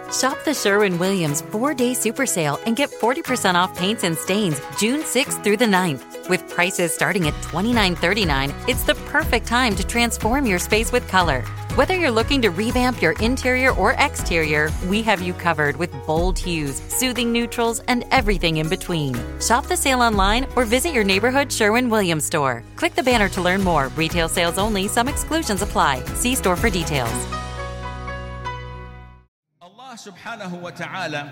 Shop the Sherwin-Williams 4-day super sale and get 40% off paints and stains June 6th through the 9th. With prices starting at $29.39, it's the perfect time to transform your space with color. Whether you're looking to revamp your interior or exterior, we have you covered with bold hues, soothing neutrals, and everything in between. Shop the sale online or visit your neighborhood Sherwin-Williams store. Click the banner to learn more. Retail sales only. Some exclusions apply. See store for details. Allah subhanahu wa ta'ala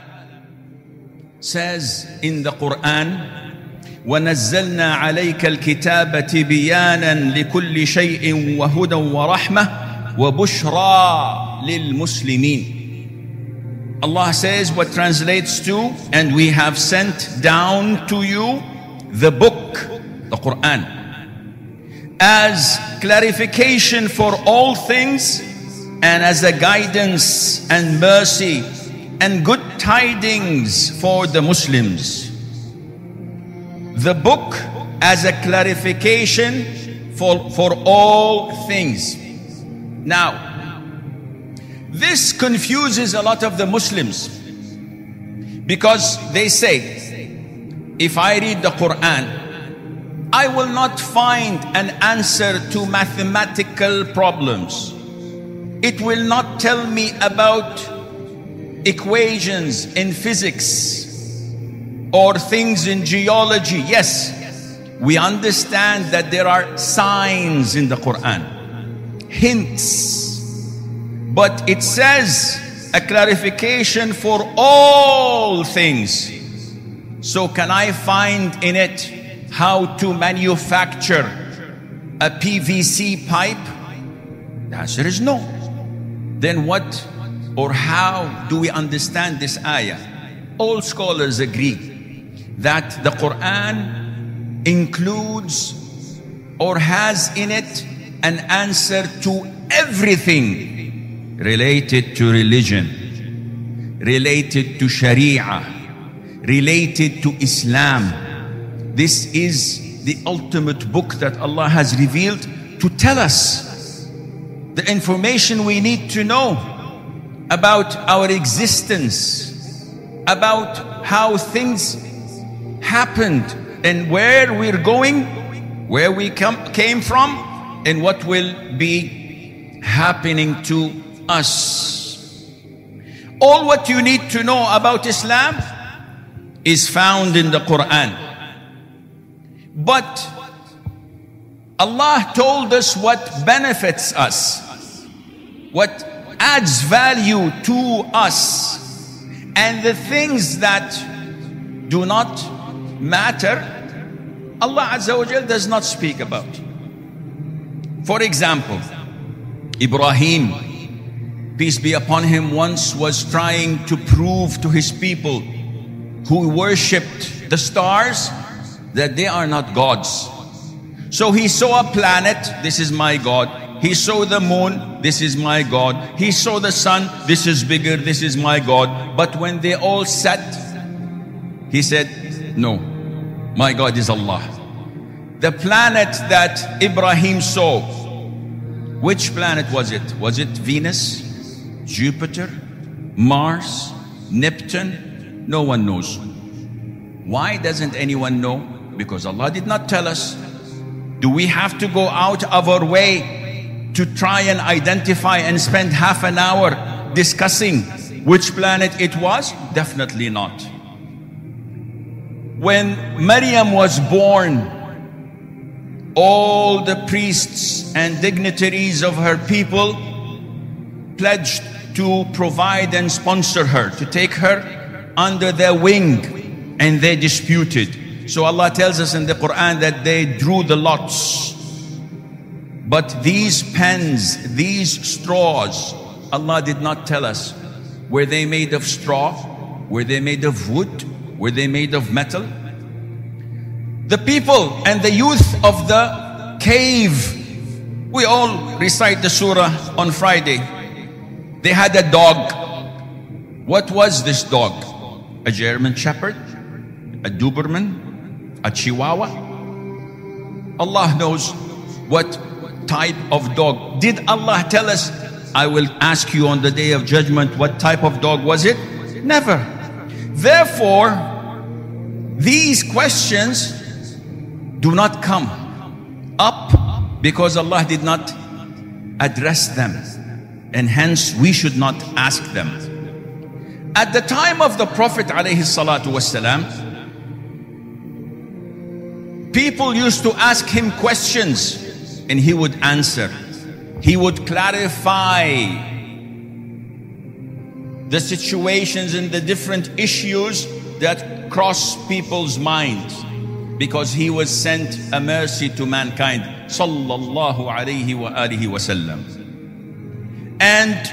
says in the Quran, وَنَزَّلْنَا عَلَيْكَ الْكِتَابَ تِبِيَانًا لِكُلِّ شَيْءٍ وَهُدًى وَرَحْمَةً وَبُشْرَى لِلْمُسْلِمِينَ. Allah says, what translates to, and we have sent down to you the book, the Quran, as clarification for all things and as a guidance and mercy and good tidings for the Muslims. The book as a clarification for all things. Now, this confuses a lot of the Muslims because they say, if I read the Quran, I will not find an answer to mathematical problems. It will not tell me about equations in physics or things in geology. Yes, we understand that there are signs in the Quran, hints, but it says a clarification for all things. So can I find in it how to manufacture a PVC pipe? The answer is no. Then what or how do we understand this ayah? All scholars agree that the Quran includes or has in it an answer to everything related to religion, related to Sharia, related to Islam. This is the ultimate book that Allah has revealed to tell us the information we need to know about our existence, about how things happened and where we're going, where we came from, and what will be happening to us. All what you need to know about Islam is found in the Quran. But Allah told us what benefits us, what adds value to us, and the things that do not matter, Allah Azza wa Jal does not speak about. For example, Ibrahim, peace be upon him, once was trying to prove to his people who worshipped the stars that they are not gods. So he saw a planet, this is my God. He saw the moon, this is my God. He saw the sun, this is bigger, this is my God. But when they all sat, he said, no, my God is Allah. The planet that Ibrahim saw, which planet was it? Was it Venus, Jupiter, Mars, Neptune? No one knows. Why doesn't anyone know? Because Allah did not tell us. Do we have to go out of our way to try and identify and spend half an hour discussing which planet it was? Definitely not. When Maryam was born, all the priests and dignitaries of her people pledged to provide and sponsor her, to take her under their wing, and they disputed. So Allah tells us in the Quran that they drew the lots. But these pens, these straws, Allah did not tell us. Were they made of straw? Were they made of wood? Were they made of metal? The people and the youth of the cave, we all recite the surah on Friday. They had a dog. What was this dog? A German Shepherd? A Doberman? A Chihuahua? Allah knows what type of dog. Did Allah tell us I will ask you on the day of judgment, what type of dog was it? Never. Therefore, these questions do not come up because Allah did not address them, and hence we should not ask them. At the time of the Prophet ﷺ, people used to ask him questions and he would answer. He would clarify the situations and the different issues that cross people's minds, because he was sent a mercy to mankind, sallallahu alayhi wa alihi wa sallam. And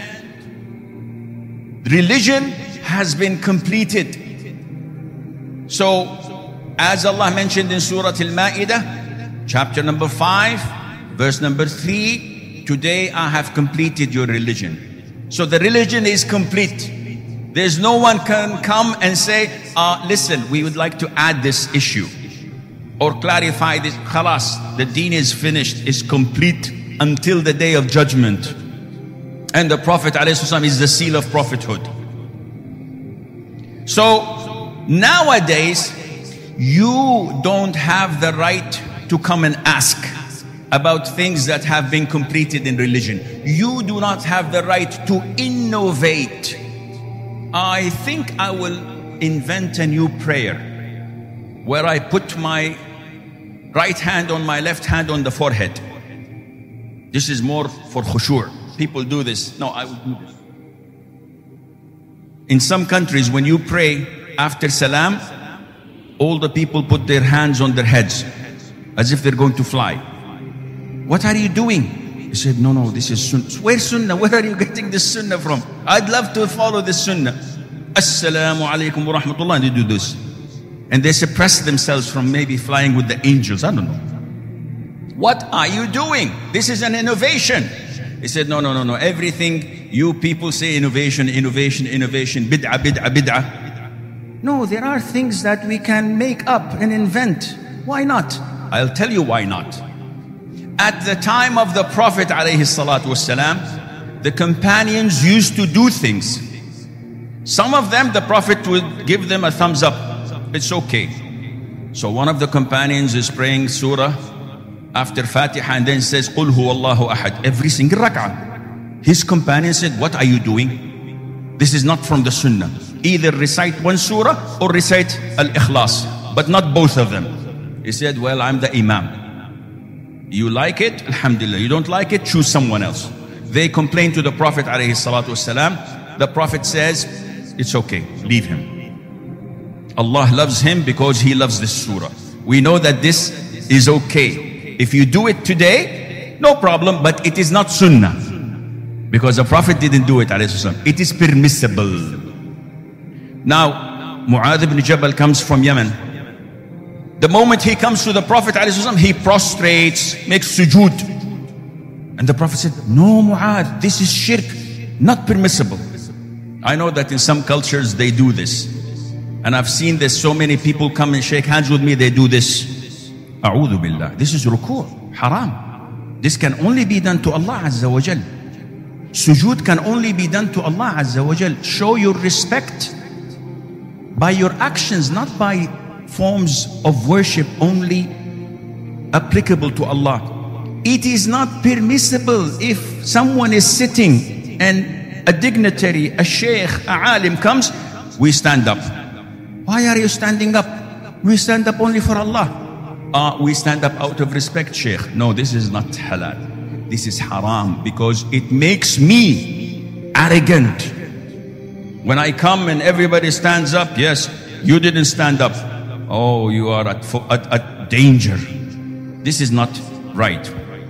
religion has been completed. So, as Allah mentioned in Surah Al-Ma'idah, chapter number 5, verse number 3, today I have completed your religion. So the religion is complete. There's no one can come and say, listen, we would like to add this issue or clarify this. Khalas, the deen is finished, is complete until the day of judgment. And the Prophet ﷺ is the seal of prophethood. So nowadays, you don't have the right to come and ask about things that have been completed in religion. You do not have the right to innovate. I think I will invent a new prayer where I put my right hand on my left hand on the forehead. This is more for khushu'. People do this. No, I will do this. In some countries, when you pray after salam, all the people put their hands on their heads as if they're going to fly. What are you doing? He said, no, this is sunnah. Where sunnah? Where are you getting this sunnah from? I'd love to follow this sunnah. Assalamu alaikum wa rahmatullah. And they do this. And they suppress themselves from maybe flying with the angels. I don't know. What are you doing? This is an innovation. He said, no. Everything you people say innovation, bid'ah, bid'ah. No, there are things that we can make up and invent. Why not? I'll tell you why not. At the time of the Prophet ﷺ, the companions used to do things. Some of them, the Prophet would give them a thumbs up. It's okay. So one of the companions is praying surah after Fatiha and then says, Qul huwallahu ahad, every single rak'ah. His companion said, what are you doing? This is not from the sunnah. Either recite one surah or recite al-ikhlas, but not both of them. He said, well, I'm the imam. You like it? Alhamdulillah. You don't like it? Choose someone else. They complained to the Prophet ﷺ. The Prophet says, it's okay, leave him. Allah loves him because he loves this surah. We know that this is okay. If you do it today, no problem, but it is not sunnah. Because the Prophet didn't do it ﷺ. It is permissible. Now, Mu'adh ibn Jabal comes from Yemen. The moment he comes to the Prophet ﷺ, he prostrates, makes sujood. And the Prophet said, no Mu'adh, this is shirk, not permissible. I know that in some cultures they do this. And I've seen this, so many people come and shake hands with me, they do this. A'udhu billah. This is ruku', haram. This can only be done to Allah Azza wa Jal. Sujood can only be done to Allah Azza wa Jal. Show your respect by your actions, not by forms of worship only applicable to Allah. It is not permissible if someone is sitting and a dignitary, a sheikh, a alim comes, we stand up. Why are you standing up? We stand up only for Allah. We stand up out of respect, sheikh. No, this is not halal. This is haram because it makes me arrogant. When I come and everybody stands up, yes, you didn't stand up. Oh, you are at danger. This is not right.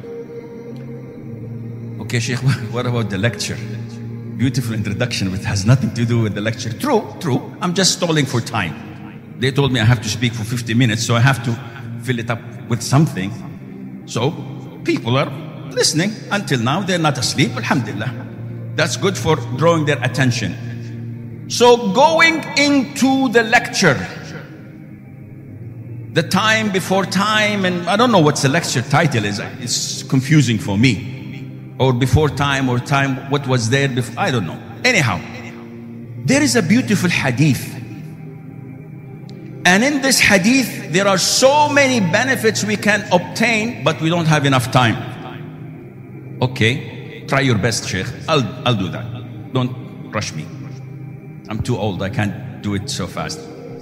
Okay, Sheikh, what about the lecture? Beautiful introduction, which has nothing to do with the lecture. True. I'm just stalling for time. They told me I have to speak for 50 minutes, so I have to fill it up with something. So people are listening. Until now, they're not asleep. Alhamdulillah. That's good for drawing their attention. So going into the lecture, the time before time, and I don't know what the lecture title is. It's confusing for me. or before time, or time what was there before, I don't know. Anyhow, there is a beautiful hadith, and in this hadith there are so many benefits we can obtain, but we don't have enough time. Okay, try your best, Sheikh. I'll do that. Don't rush me. I'm too old, I can't do it so fast.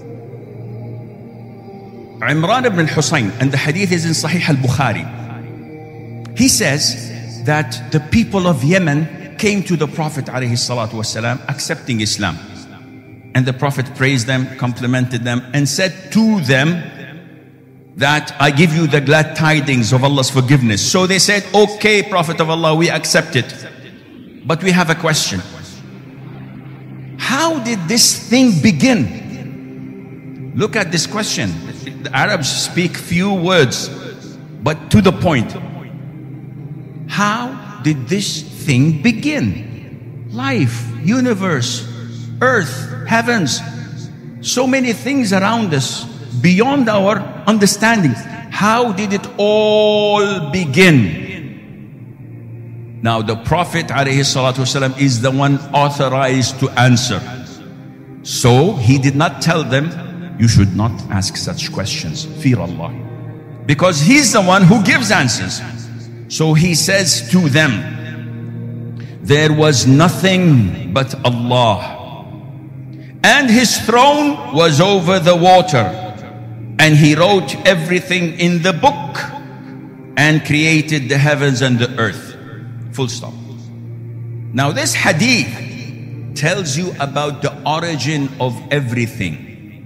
Imran ibn al-Husayn, and the hadith is in Sahih al-Bukhari. He says that the people of Yemen came to the Prophet ﷺ accepting Islam. And the Prophet praised them, complimented them, and said to them that I give you the glad tidings of Allah's forgiveness. So they said, okay, Prophet of Allah, we accept it. But we have a question. How did this thing begin? Look at this question. The Arabs speak few words, but to the point. How did this thing begin? Life, universe, earth, heavens, so many things around us beyond our understanding. How did it all begin? Now the Prophet ﷺ is the one authorized to answer. So he did not tell them, you should not ask such questions. Fear Allah. Because he's the one who gives answers. So he says to them, there was nothing but Allah. And his throne was over the water. And he wrote everything in the book and created the heavens and the earth. Full stop. Now this hadith tells you about the origin of everything.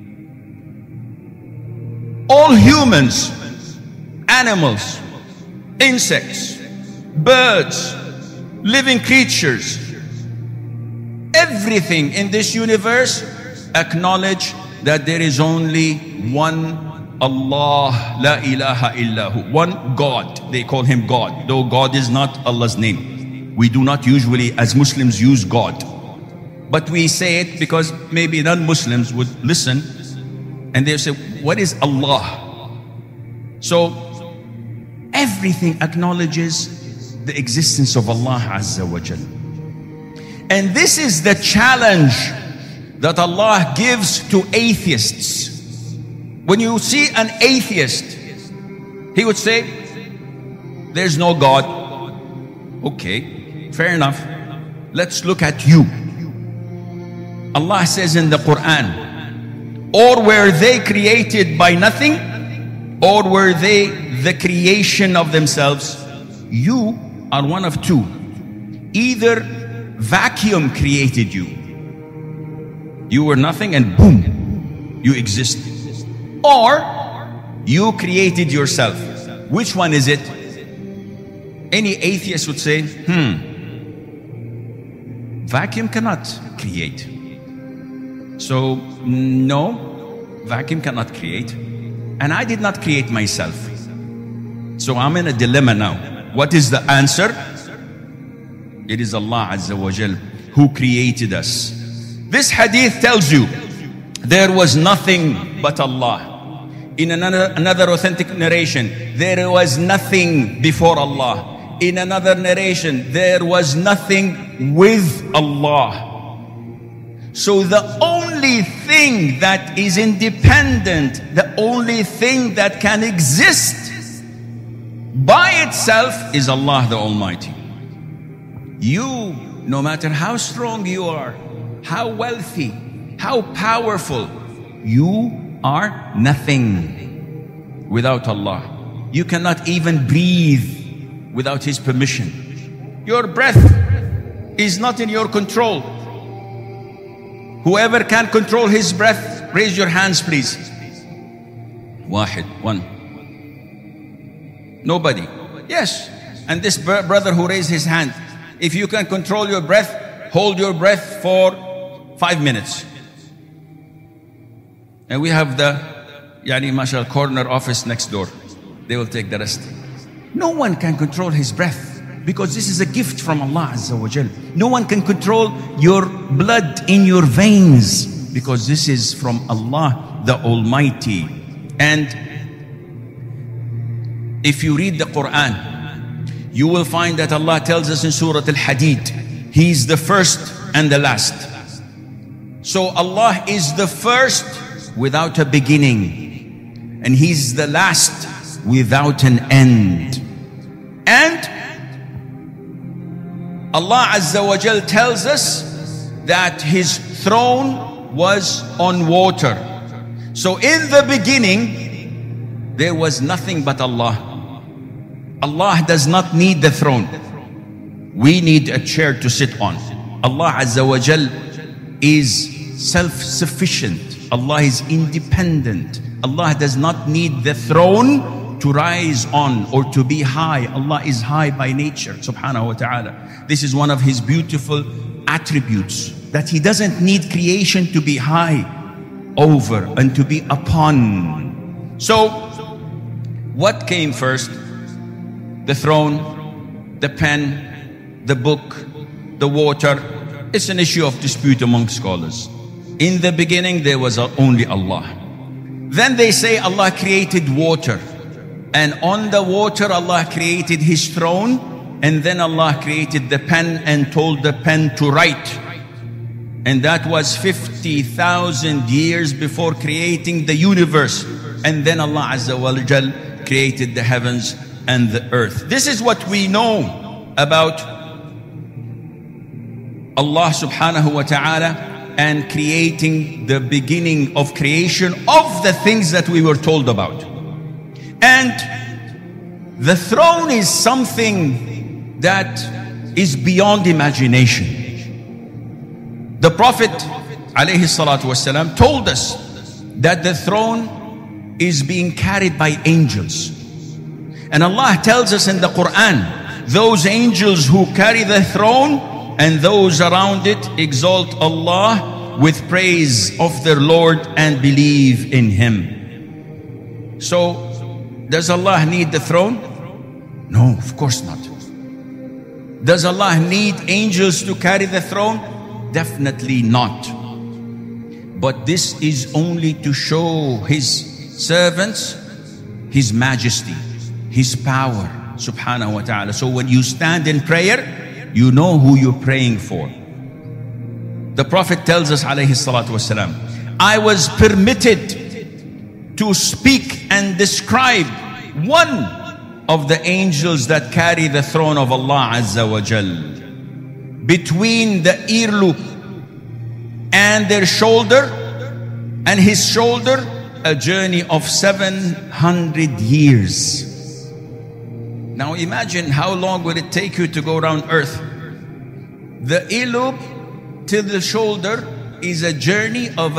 All humans, animals, insects, birds, living creatures, everything in this universe acknowledge that there is only one Allah, la ilaha illahu, one God. They call him God, though God is not Allah's name. We do not usually as Muslims use God, but we say it because maybe non-Muslims would listen and they say, what is Allah? So everything acknowledges the existence of Allah Azza wa Jal. And this is the challenge that Allah gives to atheists. When you see an atheist, he would say, there's no God. Okay, fair enough. Let's look at you. Allah says in the Quran, or were they created by nothing, or were they the creation of themselves? You are one of two. Either vacuum created you. You were nothing and boom, you exist. Or you created yourself. Which one is it? Any atheist would say, vacuum cannot create. So no, vacuum cannot create. And I did not create myself. So I'm in a dilemma now. What is the answer? It is Allah Azza wa Jal who created us. This hadith tells you there was nothing but Allah. In another authentic narration, there was nothing before Allah. In another narration, there was nothing with Allah. So the only thing that is independent, the only thing that can exist by itself is Allah the Almighty. You, no matter how strong you are, how wealthy, how powerful, you are nothing without Allah. You cannot even breathe without His permission. Your breath is not in your control. Whoever can control his breath, raise your hands please. One. Nobody. Yes. And this brother who raised his hand, if you can control your breath, hold your breath for 5 minutes. And we have the mashallah corner office next door. They will take the rest. No one can control his breath because this is a gift from Allah Azza wa Jal. No one can control your blood in your veins because this is from Allah the Almighty. And if you read the Quran, you will find that Allah tells us in Surah Al-Hadid, He's the first and the last. So Allah is the first without a beginning, and He's the last without an end. And Allah Azza wa Jal tells us that His throne was on water. So in the beginning, there was nothing but Allah. Allah does not need the throne. We need a chair to sit on. Allah Azza wa Jal is self-sufficient. Allah is independent. Allah does not need the throne to rise on or to be high. Allah is high by nature, subhanahu wa ta'ala. This is one of His beautiful attributes, that He doesn't need creation to be high over and to be upon. So, what came first? The throne, the pen, the book, the water. It's an issue of dispute among scholars. In the beginning, there was only Allah. Then they say Allah created water. And on the water, Allah created His throne. And then Allah created the pen and told the pen to write. And that was 50,000 years before creating the universe. And then Allah Azza wa Jal created the heavens and the earth. This is what we know about Allah subhanahu wa ta'ala and creating the beginning of creation of the things that we were told about. And the throne is something that is beyond imagination. The Prophet alayhi salatu wasalam told us that the throne is being carried by angels. And Allah tells us in the Quran, those angels who carry the throne and those around it exalt Allah with praise of their Lord and believe in Him. So, does Allah need the throne? No, of course not. Does Allah need angels to carry the throne? Definitely not. But this is only to show His servants His majesty, His power, subhanahu wa ta'ala. So when you stand in prayer, you know who you're praying for. The Prophet tells us, alayhi salatu wasalam, I was permitted to speak and describe one of the angels that carry the throne of Allah Azza wa Jal. Between the ear loop and their shoulder and his shoulder, a journey of 700 years. Now imagine how long would it take you to go around earth. The ear loop to the shoulder is a journey of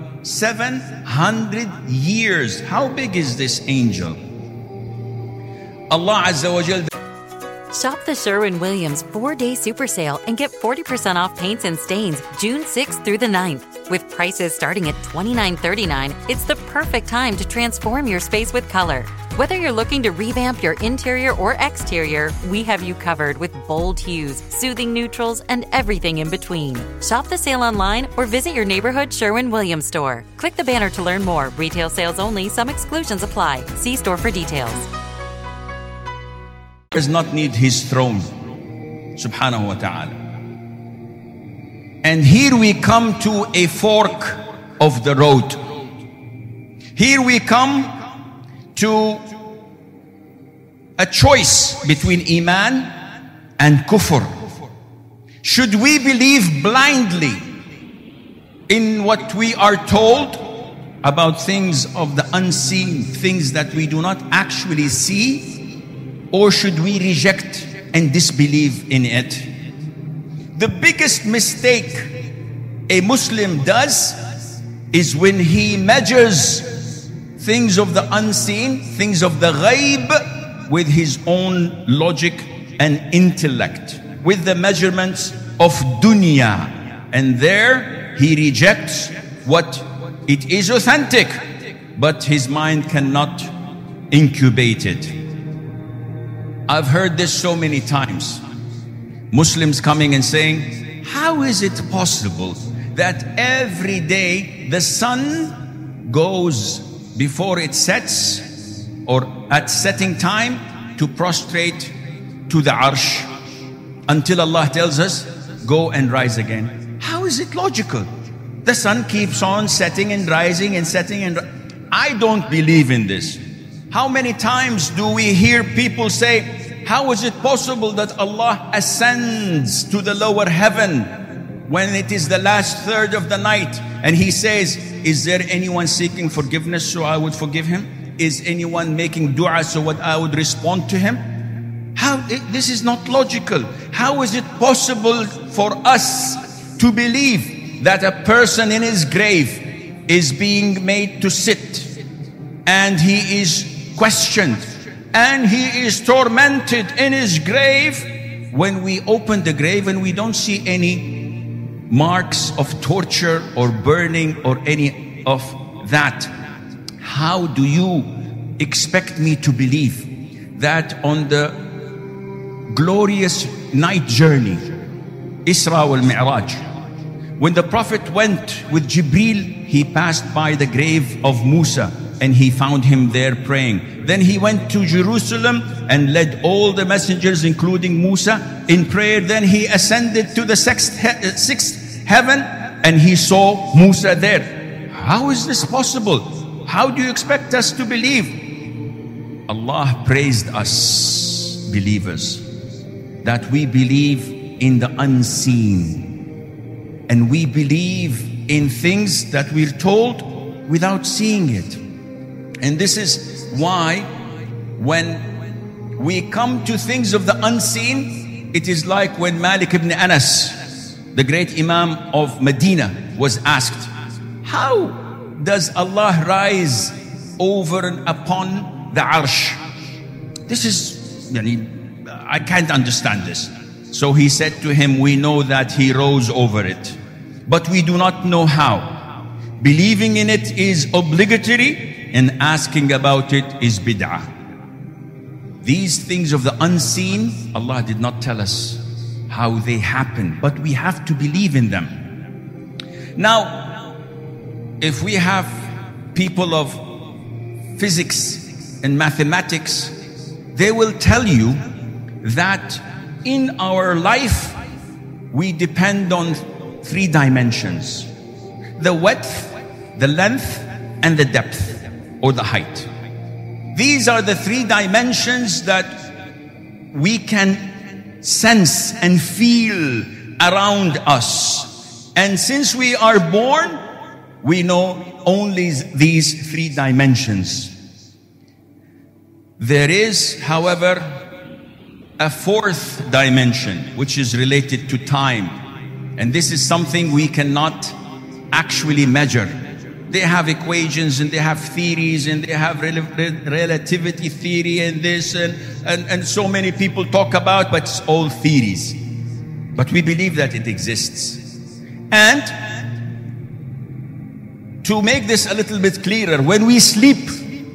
700 years. How big is this angel? Allah Azza wa Jal. Shop the Sherwin-Williams 4-day super sale and get 40% off paints and stains June 6th through the 9th. With prices starting at $29.39, it's the perfect time to transform your space with color. Whether you're looking to revamp your interior or exterior, we have you covered with bold hues, soothing neutrals, and everything in between. Shop the sale online or visit your neighborhood Sherwin-Williams store. Click the banner to learn more. Retail sales only. Some exclusions apply. See store for details. Does not need his throne, subhanahu wa ta'ala. And here we come to a fork of the road. Here we come to a choice between Iman and Kufr. Should we believe blindly in what we are told about things of the unseen, things that we do not actually see? Or should we reject and disbelieve in it? The biggest mistake a Muslim does is when he measures things of the unseen, things of the ghaib, with his own logic and intellect, with the measurements of dunya. And there he rejects what it is authentic, but his mind cannot incubate it. I've heard this so many times. Muslims coming and saying, how is it possible that every day the sun goes before it sets or at setting time to prostrate to the arsh until Allah tells us, go and rise again. How is it logical? The sun keeps on setting and rising and setting and I don't believe in this. How many times do we hear people say, how is it possible that Allah ascends to the lower heaven when it is the last third of the night? And He says, is there anyone seeking forgiveness so I would forgive him? Is anyone making dua so what I would respond to him? This is not logical. How is it possible for us to believe that a person in his grave is being made to sit and he is questioned and he is tormented in his grave, when we open the grave and we don't see any marks of torture or burning or any of that? How do you expect me to believe that on the glorious night journey, Isra wal Mi'raj, when the Prophet went with Jibreel, he passed by the grave of Musa and he found him there praying. Then he went to Jerusalem and led all the messengers, including Musa, in prayer. Then he ascended to the sixth heaven and he saw Musa there. How is this possible? How do you expect us to believe? Allah praised us, believers, that we believe in the unseen. And we believe in things that we're told without seeing it. And this is why when we come to things of the unseen, it is like when Malik ibn Anas, the great Imam of Medina, was asked, how does Allah rise over and upon the arsh? This is, I can't understand this. So he said to him, we know that he rose over it, but we do not know how. Believing in it is obligatory and asking about it is bid'ah. These things of the unseen, Allah did not tell us how they happen, but we have to believe in them. Now, if we have people of physics and mathematics, they will tell you that in our life, we depend on 3 dimensions: the width, the length, and the depth, or the height. These are the 3 dimensions that we can sense and feel around us. And since we are born, we know only these 3 dimensions. There is, however, a 4th dimension, which is related to time. And this is something we cannot actually measure. They have equations and they have theories and they have relativity theory and this and so many people talk about, but it's all theories. But we believe that it exists. And to make this a little bit clearer, when we sleep,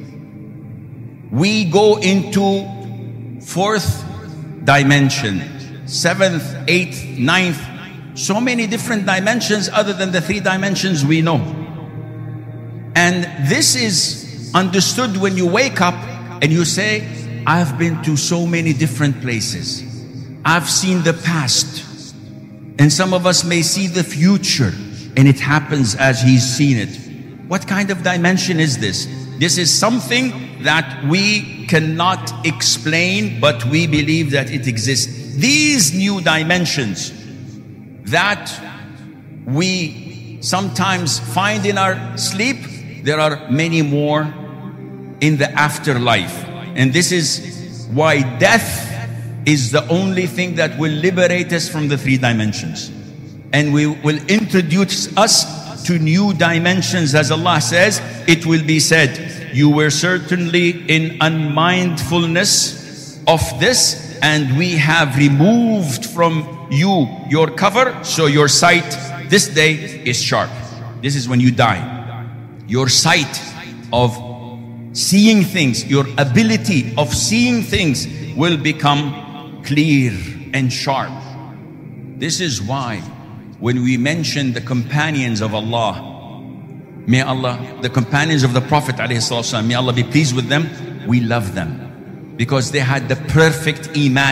we go into 4th dimension, 7th, 8th, 9th, so many different dimensions other than the 3 dimensions we know. And this is understood when you wake up and you say, I've been to so many different places. I've seen the past. And some of us may see the future and it happens as he's seen it. What kind of dimension is this? This is something that we cannot explain, but we believe that it exists. These new dimensions that we sometimes find in our sleep, there are many more in the afterlife. And this is why death is the only thing that will liberate us from the 3 dimensions. And we will introduce us to new dimensions. As Allah says, it will be said, you were certainly in unmindfulness of this, and we have removed from you your cover, so your sight this day is sharp. This is when you die. Your sight of seeing things, your ability of seeing things will become clear and sharp. This is why when we mention the companions of Allah, may Allah, the companions of the Prophet ﷺ, may Allah be pleased with them, we love them because they had the perfect iman.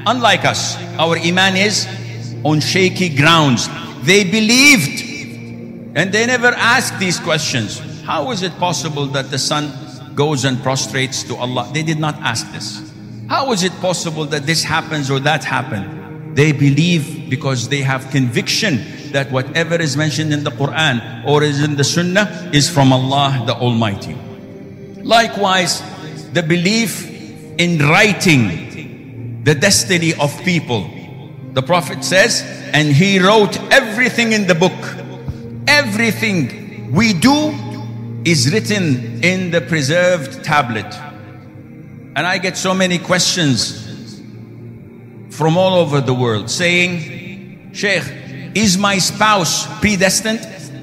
unlike us. Our iman is on shaky grounds. They believed and they never asked these questions. How is it possible that the sun goes and prostrates to Allah? They did not ask this. How is it possible that this happens or that happened? They believe because they have conviction that whatever is mentioned in the Quran or is in the Sunnah is from Allah the Almighty. Likewise, the belief in writing the destiny of people. The Prophet says, and he wrote everything in the book. Everything we do is written in the preserved tablet. And I get so many questions from all over the world saying, Sheikh, is my spouse predestined?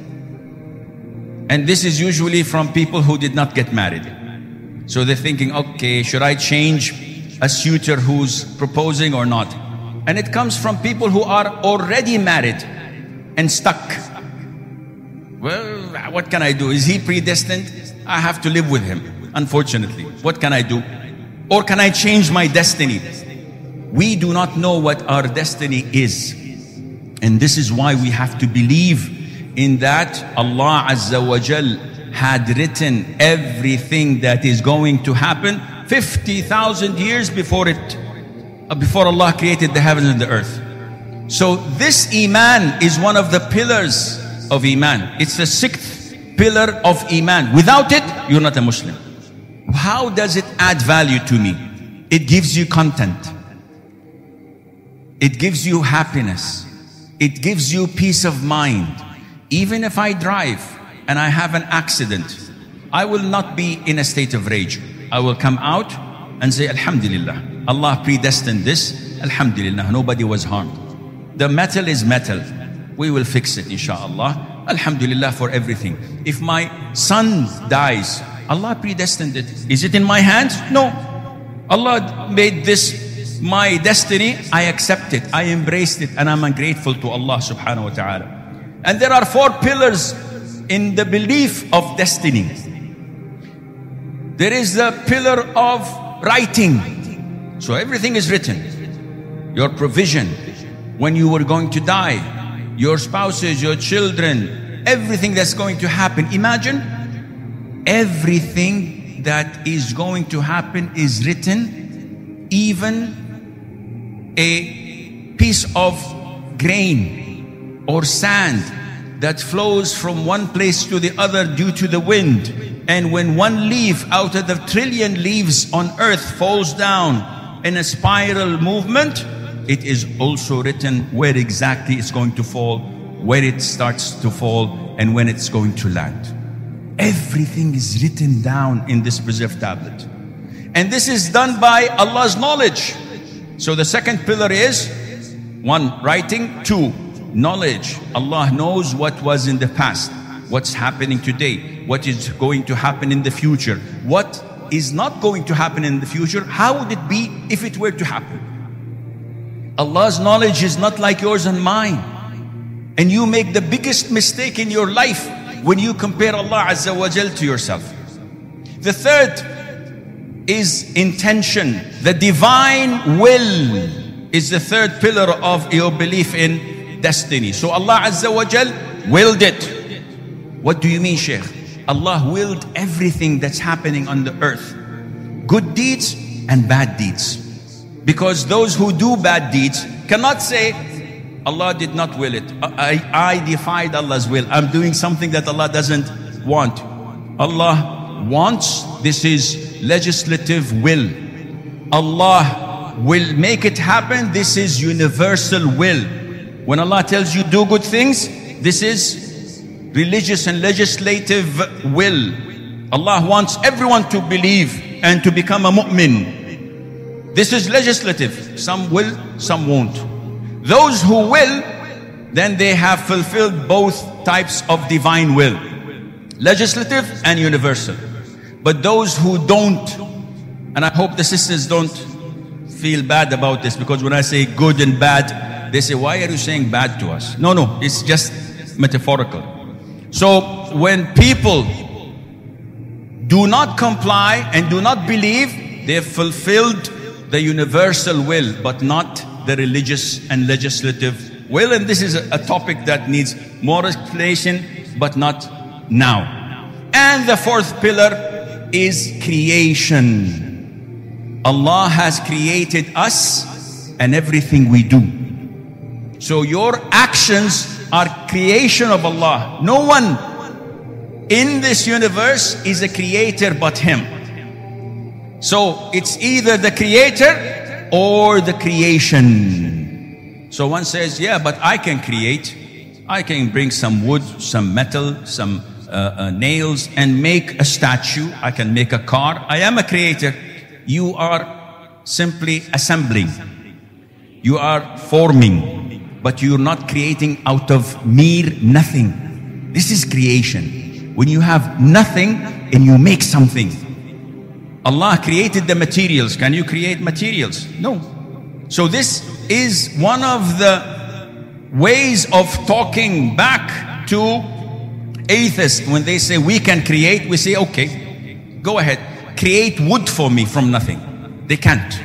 And this is usually from people who did not get married. So they're thinking, okay, should I change a suitor who's proposing or not? And it comes from people who are already married and stuck. Well, what can I do? Is he predestined? I have to live with him, unfortunately. What can I do? Or can I change my destiny? We do not know what our destiny is. And this is why we have to believe in that Allah Azza wa Jal had written everything that is going to happen 50,000 years before Allah created the heavens and the earth. So this iman is one of the pillars of iman. It's the sixth pillar of iman. Without it, you're not a Muslim. How does it add value to me? It gives you content. It gives you happiness. It gives you peace of mind. Even if I drive and I have an accident, I will not be in a state of rage. I will come out and say, Alhamdulillah, Allah predestined this. Alhamdulillah, nobody was harmed. The metal is metal. We will fix it, inshallah. Alhamdulillah for everything. If my son dies, Allah predestined it. Is it in my hands? No. Allah made this my destiny. I accept it. I embraced it. And I'm grateful to Allah subhanahu wa ta'ala. And there are 4 pillars in the belief of destiny. There is the pillar of writing. So everything is written. Your provision, when you were going to die, your spouses, your children, everything that's going to happen. Imagine everything that is going to happen is written. Even a piece of grain or sand that flows from one place to the other due to the wind. And when one leaf out of the trillion leaves on earth falls down in a spiral movement, it is also written where exactly it's going to fall, where it starts to fall, and when it's going to land. Everything is written down in this preserved tablet. And this is done by Allah's knowledge. So the second pillar is 1, writing. 2, knowledge. Allah knows what was in the past, what's happening today, what is going to happen in the future, what is not going to happen in the future. How would it be if it were to happen? Allah's knowledge is not like yours and mine. And you make the biggest mistake in your life when you compare Allah Azza wa Jal to yourself. The third is intention. The divine will is the third pillar of your belief in destiny. So Allah Azza wa Jal willed it. What do you mean, Shaykh? Allah willed everything that's happening on the earth. Good deeds and bad deeds. Because those who do bad deeds cannot say, Allah did not will it. I defied Allah's will. I'm doing something that Allah doesn't want. Allah wants. This is legislative will. Allah will make it happen. This is universal will. When Allah tells you do good things, this is religious and legislative will. Allah wants everyone to believe and to become a mu'min. This is legislative. Some will, some won't. Those who will, then they have fulfilled both types of divine will, legislative and universal. But those who don't, and I hope the sisters don't feel bad about this, because when I say good and bad, they say, why are you saying bad to us? No, it's just metaphorical. So when people do not comply and do not believe, they have fulfilled the universal will, but not the religious and legislative will. And this is a topic that needs more explanation, but not now. And the fourth pillar is creation. Allah has created us and everything we do. So your actions are creation of Allah. No one in this universe is a creator but Him. So it's either the creator or the creation. So one says, yeah, but I can create. I can bring some wood, some metal, some nails and make a statue. I can make a car. I am a creator. You are simply assembling. You are forming. But you're not creating out of mere nothing. This is creation. When you have nothing and you make something. Allah created the materials. Can you create materials? No. So this is one of the ways of talking back to atheists. When they say we can create, we say, okay, go ahead. Create wood for me from nothing. They can't.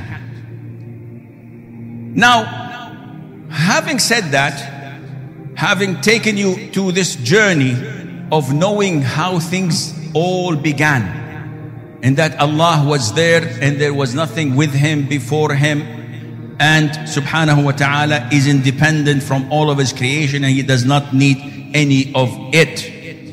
Now, having said that, having taken you to this journey of knowing how things all began, and that Allah was there and there was nothing with Him before Him, and subhanahu wa ta'ala is independent from all of His creation and He does not need any of it,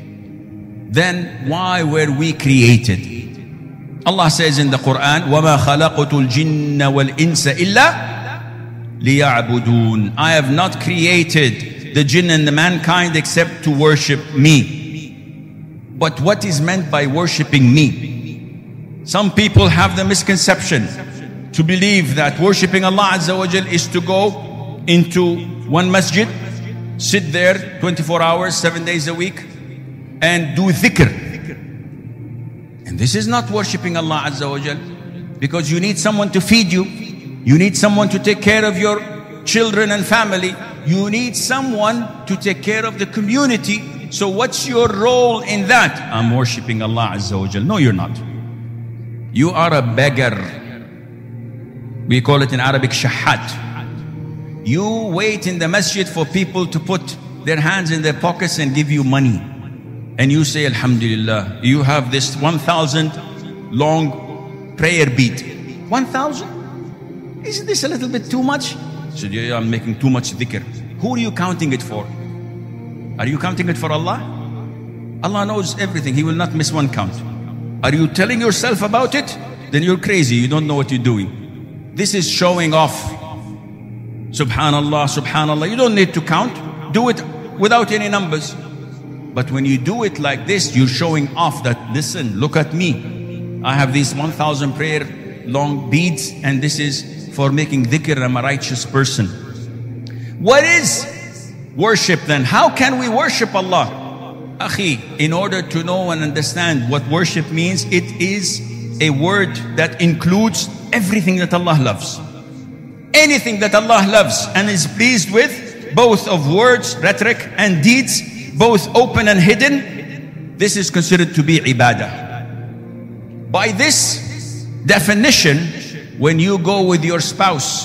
then why were we created? Allah says in the Quran, وَمَا خَلَقْتُ الْجِنَّ وَالْإِنسَ إِلَّا لِيَعْبُدُونَ. I have not created the jinn and the mankind except to worship me. But what is meant by worshipping me? Some people have the misconception to believe that worshipping Allah Azza wa Jal is to go into one masjid, sit there 24 hours, 7 days a week, and do dhikr. And this is not worshipping Allah Azza wa Jal, because you need someone to feed you. You need someone to take care of your children and family. You need someone to take care of the community. So what's your role in that? I'm worshipping Allah Azza wa Jal. No, you're not. You are a beggar. We call it in Arabic shahat. You wait in the masjid for people to put their hands in their pockets and give you money. And you say, Alhamdulillah, you have this 1,000 long prayer beat. 1,000? Isn't this a little bit too much? He said, yeah, I'm making too much dhikr. Who are you counting it for? Are you counting it for Allah? Allah knows everything. He will not miss one count. Are you telling yourself about it? Then you're crazy. You don't know what you're doing. This is showing off. Subhanallah, subhanallah. You don't need to count. Do it without any numbers. But when you do it like this, you're showing off that, listen, look at me. I have these 1,000 prayer long beads, and this is for making dhikr. I'm a righteous person. What is worship then? How can we worship Allah? Akhi, in order to know and understand what worship means, it is a word that includes everything that Allah loves. Anything that Allah loves and is pleased with, both of words, rhetoric and deeds, both open and hidden, this is considered to be ibadah. By this definition, when you go with your spouse,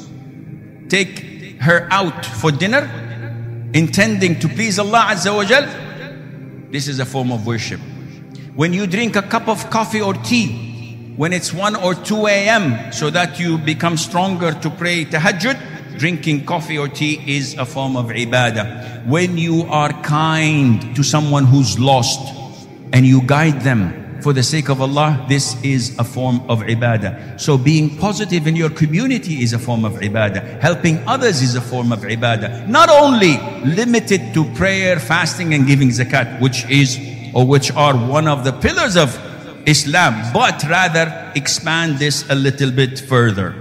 take her out for dinner, intending to please Allah Azza wa Jal, this is a form of worship. When you drink a cup of coffee or tea, when it's 1 or 2 a.m., so that you become stronger to pray tahajjud, drinking coffee or tea is a form of ibadah. When you are kind to someone who's lost and you guide them for the sake of Allah, this is a form of ibadah. So being positive in your community is a form of ibadah. Helping others is a form of ibadah. Not only limited to prayer, fasting and giving zakat, which are one of the pillars of Islam, but rather expand this a little bit further.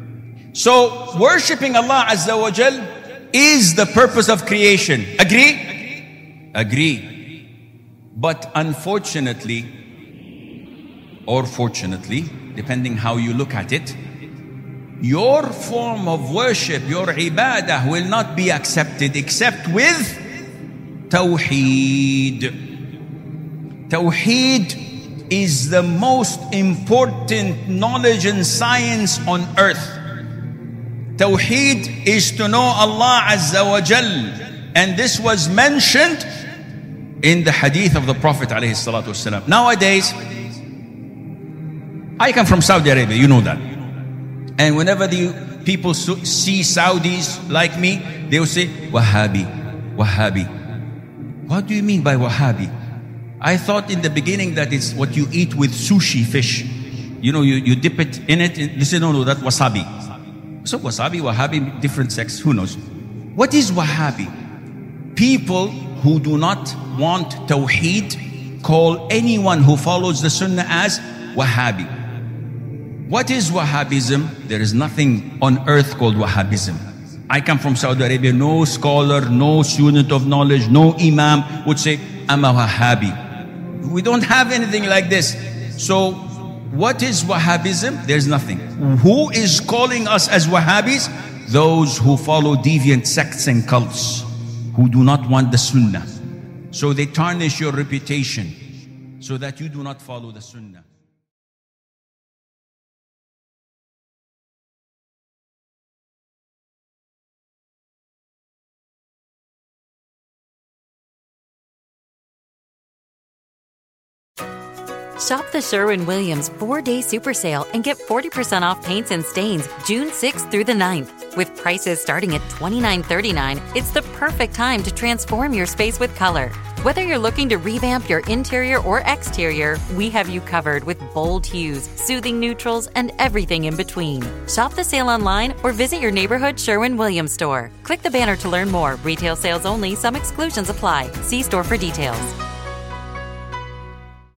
So worshipping Allah Azza wa Jal is the purpose of creation. Agree? Agree. But unfortunately, or fortunately, depending how you look at it, your form of worship, your ibadah will not be accepted except with Tawheed. Tawheed is the most important knowledge and science on earth. Tawheed is to know Allah Azza wa Jal. And this was mentioned in the hadith of the Prophet alayhi salatu wasalam. Nowadays, I come from Saudi Arabia, you know that. And whenever the people see Saudis like me, they will say, Wahhabi, Wahhabi. What do you mean by Wahhabi? I thought in the beginning that it's what you eat with sushi fish. You know, you dip it in it. They say, no, that's wasabi. So wasabi, Wahhabi, different sects, who knows? What is Wahhabi? People who do not want Tawheed call anyone who follows the Sunnah as Wahhabi. What is Wahhabism? There is nothing on earth called Wahhabism. I come from Saudi Arabia. No scholar, no student of knowledge, no imam would say, I'm a Wahhabi. We don't have anything like this. So what is Wahhabism? There's nothing. Who is calling us as Wahhabis? Those who follow deviant sects and cults, who do not want the Sunnah. So they tarnish your reputation so that you do not follow the Sunnah. Shop the Sherwin-Williams 4-day super sale and get 40% off paints and stains June 6th through the 9th. With prices starting at $29.39, it's the perfect time to transform your space with color. Whether you're looking to revamp your interior or exterior, we have you covered with bold hues, soothing neutrals, and everything in between. Shop the sale online or visit your neighborhood Sherwin-Williams store. Click the banner to learn more. Retail sales only. Some exclusions apply. See store for details.